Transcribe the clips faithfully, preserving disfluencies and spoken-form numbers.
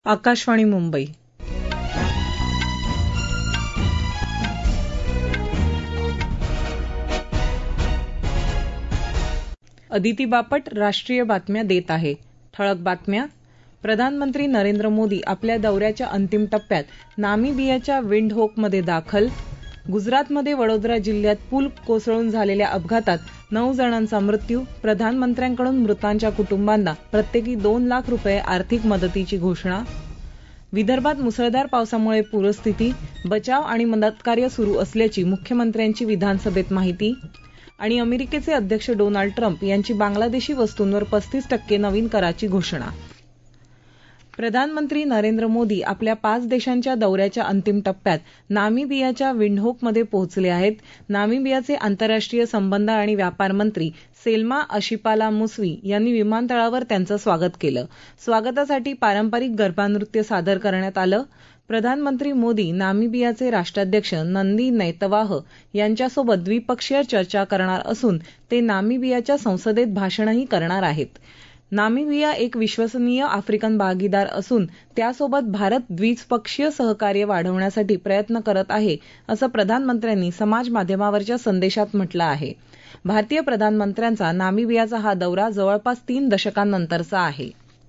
आकाशवाणी मुंबई. अदिती बापट राष्ट्रीय बातम्या देत आहे. ठळक बातम्या. प्रधानमंत्री नरेंद्र मोदी आपल्या दौऱ्याच्या अंतिम टप्प्यात नामिबियाच्या विंडहोकमध्ये दाखल. गुजरातमध्ये वडोदरा जिल्ह्यात पूल कोसळून झालेल्या अपघातात नऊ जणांचा मृत्यू. प्रधानमंत्र्यांकडून मृतांच्या कुटुंबांना प्रत्येकी दोन लाख रुपये आर्थिक मदतीची घोषणा. विदर्भात मुसळधार पावसामुळे पूरस्थिती, बचाव आणि मदतकार्य सुरू असल्याची मुख्यमंत्र्यांची विधानसभेत माहिती. आणि अमेरिकेचे अध्यक्ष डोनाल्ड ट्रम्प यांची बांगलादेशी वस्तूंवर पस्तीस टक्के नवीन कराची घोषणा. प्रधानमंत्री नरेंद्र मोदी आपल्या पाच देशांच्या दौऱ्याच्या अंतिम टप्प्यात नामिबियाच्या विंडहोकमध्ये पोहोचले आहेत. नामिबियाचे आंतरराष्ट्रीय संबंध आणि व्यापार मंत्री सेल्मा अशिपाला मुसवी यांनी विमानतळावर त्यांचं स्वागत केलं. स्वागतासाठी पारंपरिक गरबा नृत्य सादर करण्यात आलं. प्रधानमंत्री मोदी नामिबियाचे राष्ट्राध्यक्ष नंदी नैतवाह यांच्यासोबत द्विपक्षीय चर्चा करणार असून ते नामिबियाच्या संसदेत भाषणही करणार आहेत. नामिबिया एक विश्वसनीय आफ्रिकन भागीदार असून त्यासोबत भारत द्विपक्षीय सहकार्य वाढवण्यासाठी प्रयत्न करत आहे, असं प्रधानमंत्र्यांनी समाज माध्यमावरच्या संदेशात म्हटलं आहे. भारतीय प्रधानमंत्र्यांचा नामिबियाचा हा दौरा जवळपास तीन दशकांनंतरचा आहे.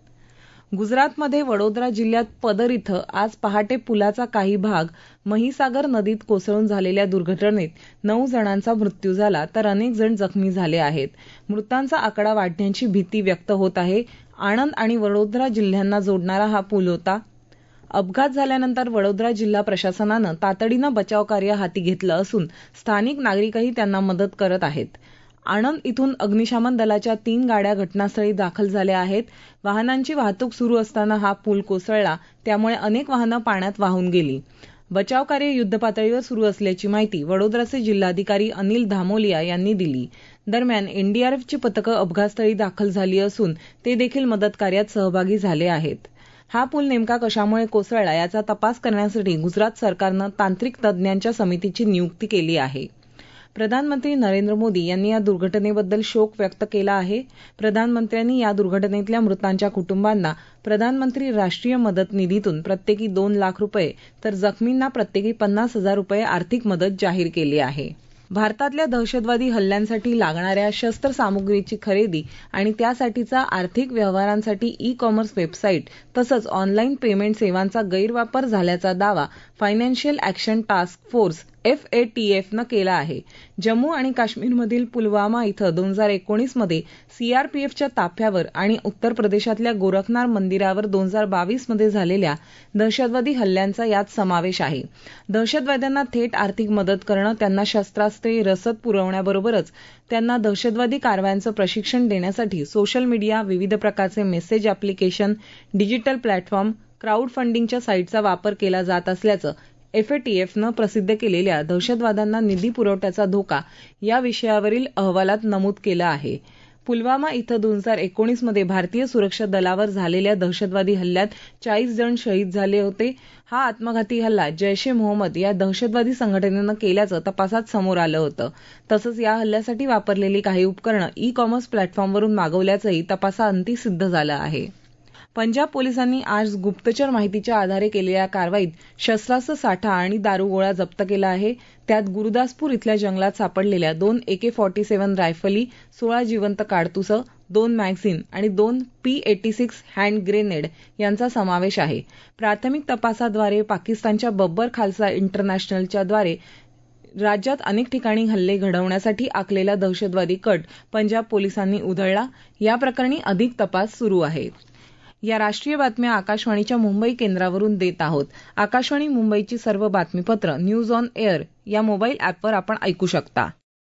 गुजरातमध्ये वडोदरा जिल्ह्यात पदर इथं आज पहाटे पुलाचा काही भाग महिसागर नदीत कोसळून झालेल्या दुर्घटनेत नऊ जणांचा मृत्यू झाला तर अनेक जण जखमी झाले आहेत. मृतांचा आकडा वाढण्याची भीती व्यक्त होत आहे. आणंद आणि वडोदरा जिल्ह्यांना जोडणारा हा पूल होता. अपघात झाल्यानंतर वडोदरा जिल्हा प्रशासनानं तातडीनं बचावकार्य हाती घेतलं असून स्थानिक नागरिकही त्यांना मदत करत आहेत. आणंद इथून अग्निशमन दलाच्या तीन गाड्या घटनास्थळी दाखल झाल्या आहेत. वाहनांची वाहतूक सुरू असताना हा पूल कोसळला, त्यामुळे अनेक वाहनं पाण्यात वाहून गेली. बचावकार्य युद्धपातळीवर सुरू असल्याची माहिती वडोदराचे जिल्हाधिकारी अनिल धामोलिया यांनी दिली. दरम्यान एनडीआरएफची पथकं अपघातस्थळी दाखल झाली असून ते देखील मदतकार्यात सहभागी झाले आहेत. हा पूल नेमका कशामुळे कोसळला याचा तपास करण्यासाठी गुजरात सरकारनं तांत्रिक तज्ज्ञांच्या समितीची नियुक्ती केली आहे. प्रधानमंत्री नरेंद्र मोदी यांनी या दुर्घटनेबद्दल शोक व्यक्त केला आहे. प्रधानमंत्र्यांनी या दुर्घटनेतल्या मृतांच्या कुटुंबांना प्रधानमंत्री राष्ट्रीय मदत निधीतून प्रत्येकी दोन लाख रुपये तर जखमींना प्रत्येकी पन्नास हजार रुपये आर्थिक मदत जाहीर केली आहे. भारतातल्या दहशतवादी हल्ल्यांसाठी लागणाऱ्या शस्त्रसामुग्रीची खरेदी आणि त्यासाठीचा आर्थिक व्यवहारांसाठी ई कॉमर्स वेबसाईट तसंच ऑनलाईन पेमेंट सेवांचा गैरवापर झाल्याचा दावा financial action task force F A T एफनं केला आहे. जम्मू आणि काश्मीरमधील पुलवामा इथं दोन हजार एकोणीसमध्ये सीआरपीएफच्या ताफ्यावर आणि उत्तर प्रदेशातल्या गोरखनाथ मंदिरावर दोन हजार बावीसमध्ये झालेल्या दहशतवादी हल्ल्यांचा यात समावेश आहे. दहशतवाद्यांना थेट आर्थिक मदत करणं, त्यांना शस्त्रास्त्रे रसद पुरवण्याबरोबरच त्यांना दहशतवादी कारवायांचं प्रशिक्षण देण्यासाठी सोशल मीडिया, विविध प्रकारचे message application, digital platform, crowd फंडिंगच्या साईटचा वापर केला जात असल्याचं एफएटीएफनं प्रसिद्ध केलेल्या दहशतवाद्यांना निधी पुरवठ्याचा धोका या विषयावरील अहवालात नमूद केलं आहे. पुलवामा इथं दोन हजार एकोणीसमध्ये भारतीय सुरक्षा दलावर झालेल्या दहशतवादी हल्ल्यात चाळीस जण शहीद झाले होते. हा आत्मघाती हल्ला जैश ए मोहम्मद या दहशतवादी संघटनेनं केल्याचं तपासात समोर आलं होतं. तसंच या हल्ल्यासाठी वापरलेली काही उपकरणं ई कॉमर्स प्लॅटफॉर्मवरून मागवल्याचंही तपासाअंती सिद्ध झालं आहे. पंजाब पोलिसांनी आज गुप्तचर माहितीच्या आधारे केलेल्या कारवाईत शस्त्रास्त्र साठा आणि दारुगोळा जप्त केला आहे. त्यात गुरुदासपूर इथल्या जंगलात सापडलेल्या दोन एके फॉर्टी सेव्हन रायफली, सोळा जिवंत काडतुसं, दोन मॅगझिन आणि दोन P eighty six hand grenade यांचा समावेश आहे. प्राथमिक तपासाद्वारे पाकिस्तानच्या बब्बर खालसा इंटरनॅशनलच्या द्वारे राज्यात अनेक ठिकाणी हल्ले घडवण्यासाठी आखलेला दहशतवादी कट पंजाब पोलिसांनी उधळला. या प्रकरणी अधिक तपास सुरू आहे. या राष्ट्रीय बातम्या आकाशवाणीच्या मुंबई केंद्रावरून देत आहोत. आकाशवाणी मुंबईची सर्व बातमीपत्र न्यूज ऑन एअर या मोबाईल ॲपवर आपण ऐकू शकता.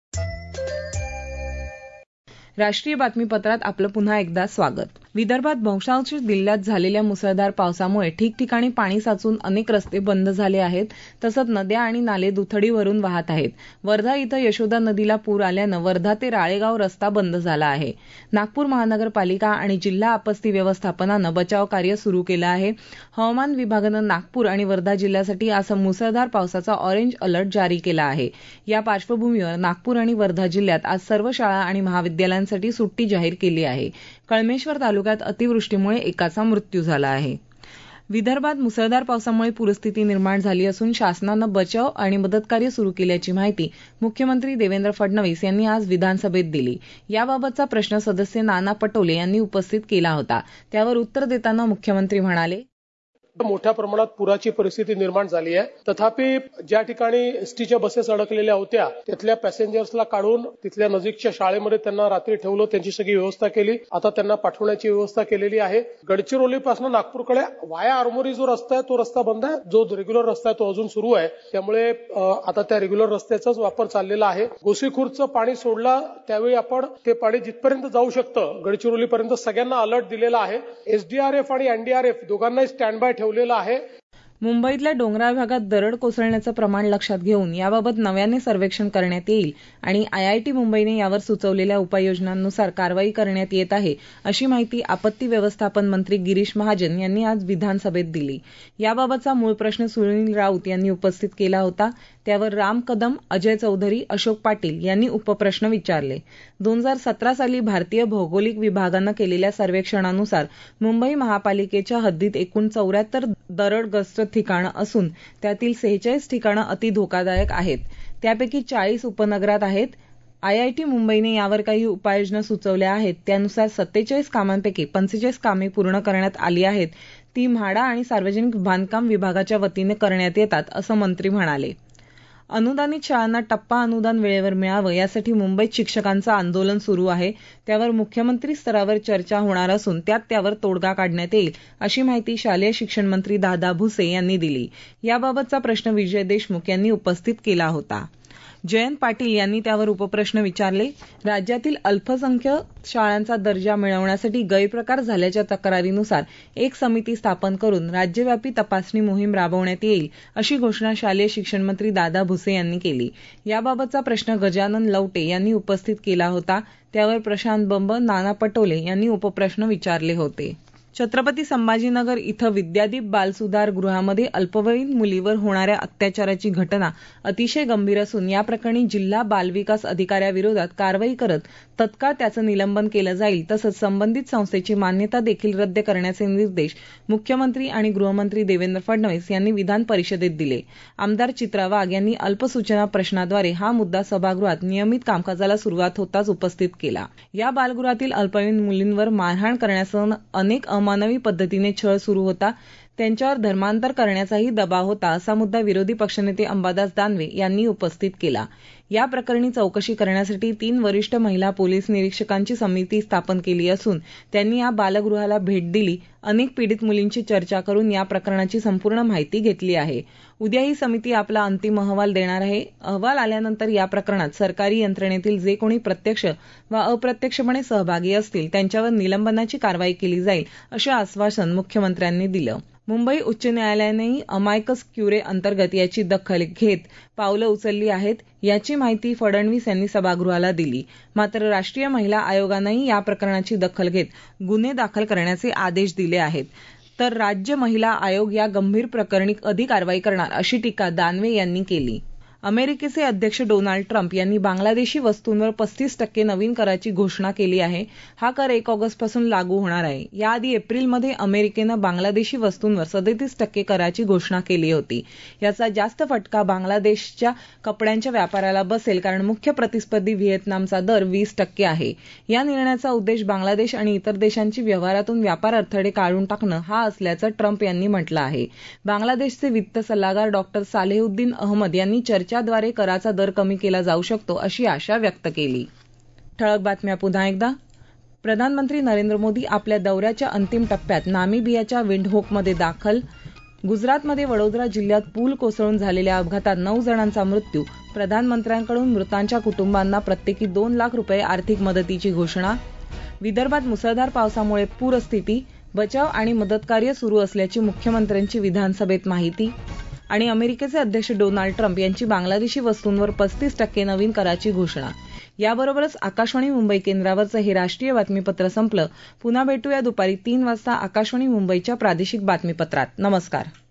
राष्ट्रीय बातमीपत्रात आपलं पुन्हा एकदा स्वागत. विदर्भात बहुतांश जिल्ह्यात झालेल्या मुसळधार पावसामुळे ठिकठिकाणी पाणी साचून अनेक रस्ते बंद झाले आहेत. तसंच नद्या आणि नाले दुथडी भरून वाहत आहेत. वर्धा इथं यशोदा नदीला पूर आल्यानं वर्धा ते राळेगाव रस्ता बंद झाला आहे. नागपूर महानगरपालिका आणि जिल्हा आपत्ती व्यवस्थापनानं बचाव कार्य सुरू केलं आहे. हवामान विभागानं नागपूर आणि वर्धा जिल्ह्यासाठी आज मुसळधार पावसाचा ऑरेंज अलर्ट जारी केला आहे. या पार्श्वभूमीवर नागपूर आणि वर्धा जिल्ह्यात आज सर्व शाळा आणि महाविद्यालयांसाठी सुट्टी जाहीर केली आहे. कळमेश्वर तालुक्यात अतिवृष्टीमुळे एकाचा मृत्यू झाला आहे. विदर्भात मुसळधार पावसामुळे पूरस्थिती निर्माण झाली असून शासनानं बचाव आणि मदतकार्य सुरू केल्याची माहिती मुख्यमंत्री देवेंद्र फडणवीस यांनी आज विधानसभेत दिली. याबाबतचा प्रश्न सदस्य नाना पटोले यांनी उपस्थित केला होता. त्यावर उत्तर देताना मुख्यमंत्री म्हणाले, मोठ्या प्रमाणात पुराची परिस्थिती निर्माण झाली आहे. तथापि ज्या ठिकाणी एसटीच्या बसेस अडकलेल्या होत्या तिथल्या पॅसेंजर्सला काढून तिथल्या नजीकच्या शाळेमध्ये त्यांना रात्री ठेवलं, त्यांची सगळी व्यवस्था केली. आता त्यांना पाठवण्याची व्यवस्था केलेली आहे. गडचिरोलीपासून नागपूरकडे वाया आरमोरी जो रस्ता आहे तो रस्ता बंद आहे. जो रेग्युलर रस्ता आहे तो अजून सुरू आहे. त्यामुळे आता त्या रेग्युलर रस्त्याचाच वापर चाललेला आहे. गोसीखुर्दचं पाणी सोडलं त्यावेळी आपण ते पाणी जिथपर्यंत जाऊ शकतं गडचिरोलीपर्यंत सगळ्यांना अलर्ट दिलेला आहे. एसडीआरएफ आणि एनडीआरएफ दोघांनाही स्टँड बाय आहे. मुंबईतल्या डोंगराळ भागात दरड कोसळण्याचं प्रमाण लक्षात घेऊन याबाबत नव्याने सर्वेक्षण करण्यात येईल आणि आयआयटी मुंबईने यावर सुचवलेल्या उपाययोजनांनुसार कारवाई करण्यात येत आहे, अशी माहिती आपत्ती व्यवस्थापन मंत्री गिरीश महाजन यांनी आज विधानसभेत दिली. याबाबतचा मूळ प्रश्न सुनील राऊत यांनी उपस्थित केला होता. त्यावर राम कदम, अजय चौधरी, अशोक पाटील यांनी उपप्रश्न विचारले. दोन हजार सतरा साली भारतीय भौगोलिक विभागानं केलेल्या सर्वेक्षणानुसार मुंबई महापालिकेच्या हद्दीत एकूण चौऱ्याहत्तर दरडग्रस्त ठिकाणं असून त्यातील सेहेचाळीस ठिकाणं अति धोकादायक आहेत. त्यापैकी चाळीस उपनगरात आहेत. आयआयटी मुंबईने यावर काही उपाययोजना सुचवल्या आहेत. त्यानुसार सत्तेचाळीस कामांपैकी पंचेचाळीस कामे पूर्ण करण्यात आली आहेत. ती म्हाडा आणि सार्वजनिक बांधकाम विभागाच्या वतीने करण्यात येतात, असं मंत्री म्हणाले. अनुदानित शाळांना टप्पा अनुदान वेळेवर मिळावं यासाठी मुंबईत शिक्षकांचं आंदोलन सुरू आहे. त्यावर मुख्यमंत्री स्तरावर चर्चा होणार असून त्यात त्यावर तोडगा काढण्यात येईल, अशी माहिती शालेय शिक्षण मंत्री दादा भुसे यांनी दिली. याबाबतचा प्रश्न विजय देशमुख यांनी उपस्थित केला होता. जयंत पाटील यांनी त्यावर उपप्रश्न विचारले. राज्यातील अल्पसंख्याक शाळांचा दर्जा मिळवण्यासाठी गैरप्रकार झाल्याच्या तक्रारीनुसार एक समिती स्थापन करून राज्यव्यापी तपासणी मोहीम राबवण्यात येईल, अशी घोषणा शालेय शिक्षण मंत्री दादा भुसे यांनी केली. याबाबतचा प्रश्न गजानन लवटे यांनी उपस्थित केला होता. त्यावर प्रशांत बंब, नाना पटोले यांनी उपप्रश्न विचारले होते. छत्रपती संभाजीनगर इथं विद्यादीप बालसुधार गृहामध्ये अल्पवयीन मुलीवर होणाऱ्या अत्याचाराची घटना अतिशय गंभीर असून या प्रकरणी जिल्हा बालविकास अधिकाऱ्याविरोधात कारवाई करत तत्काळ त्याचं निलंबन केलं जाईल, तसंच संबंधित संस्थेची मान्यता देखील रद्द करण्याचे निर्देश मुख्यमंत्री आणि गृहमंत्री देवेंद्र फडणवीस यांनी विधान परिषदेत दिले. आमदार चित्रा वाघ यांनी अल्पसूचना प्रश्नाद्वारे हा मुद्दा सभागृहात नियमित कामकाजाला सुरुवात होताच उपस्थित केला. या बालगृहातील अल्पवयीन मुलींवर मारहाण करण्यासह अनेक अमानवी पद्धतीने छळ सुरू होता. त्यांच्यावर धर्मांतर करण्याचाही दबाव होता, असा मुद्दा विरोधी पक्षनेते अंबादास दानवे यांनी उपस्थित केला. या प्रकरणी चौकशी करण्यासाठी तीन वरिष्ठ महिला पोलीस निरीक्षकांची समिती स्थापन केली असून त्यांनी या बालगृहाला भेट दिली. अनेक पीडित मुलींची चर्चा करून या प्रकरणाची संपूर्ण माहिती घेतली आहे. उद्या ही समिती आपला अंतिम अहवाल देणार आहे. अहवाल आल्यानंतर या प्रकरणात सरकारी यंत्रणेतील जे कोणी प्रत्यक्ष वा अप्रत्यक्षपणे सहभागी असतील त्यांच्यावर निलंबनाची कारवाई केली जाईल, असं आश्वासन मुख्यमंत्र्यांनी दिलं. मुंबई उच्च न्यायालयानेही अमायकस क्युरे अंतर्गत याची दखल घेत पावलं उचलली आहेत, याची माहिती फडणवीस यांनी सभागृहाला दिली. मात्र राष्ट्रीय महिला आयोगानंही या प्रकरणाची दखल घेत गुन्हे दाखल करण्याचे आदेश दिले आहेत. तर राज्य महिला आयोग या गंभीर प्रकरणी अधिक कारवाई करणार, अशी टीका दानवे यांनी केली. अमेरिकेचे अध्यक्ष डोनाल्ड ट्रम्प यांनी बांगलादेशी वस्तूंवर पस्तीस टक्के नवीन कराची घोषणा केली आहे. हा कर एक ऑगस्टपासून लागू होणार आहे. याआधी एप्रिलमध्ये अमेरिकेनं बांगलादेशी वस्तूंवर सदतीस टक्के कराची घोषणा केली होती. याचा जास्त फटका बांगलादेशच्या कपड्यांच्या व्यापाराला बसेल, कारण मुख्य प्रतिस्पर्धी व्हिएतनामचा दर वीस टक्के आहे. या निर्णयाचा उद्देश बांगलादेश आणि इतर देशांची व्यवहारातून व्यापार अडथळे काढून टाकणं हा असल्याचं ट्रम्प यांनी म्हटलं आहे. बांगलादेशचे वित्त सल्लागार डॉक्टर सालेहुद्दीन अहमद यांनी चर्चाद्वारे कराचा दर कमी केला जाऊ शकतो, अशी आशा व्यक्त केली. ठळक बातम्या पुन्हा एकदा. प्रधानमंत्री नरेंद्र मोदी आपल्या दौऱ्याच्या अंतिम टप्प्यात नामिबियाच्या विंडहोकमध्ये दाखल. गुजरातमध्ये वडोदरा जिल्ह्यात पूल कोसळून झालेल्या अपघातात नऊ जणांचा मृत्यू. प्रधानमंत्र्यांकडून मृतांच्या कुटुंबांना प्रत्येकी दोन लाख रुपये आर्थिक मदतीची घोषणा. विदर्भात मुसळधार पावसामुळे पूरस्थिती, बचाव आणि मदतकार्य सुरू असल्याची मुख्यमंत्र्यांची विधानसभेत माहिती. आणि अमेरिकेचे अध्यक्ष डोनाल्ड ट्रम्प यांची बांगलादेशी वस्तूंवर पस्तीस टक्के नवीन कराची घोषणा. याबरोबरच आकाशवाणी मुंबई केंद्रावरचं हे राष्ट्रीय बातमीपत्र संपलं. पुन्हा भेटूया दुपारी तीन वाजता आकाशवाणी मुंबईच्या प्रादेशिक बातमीपत्रात. नमस्कार.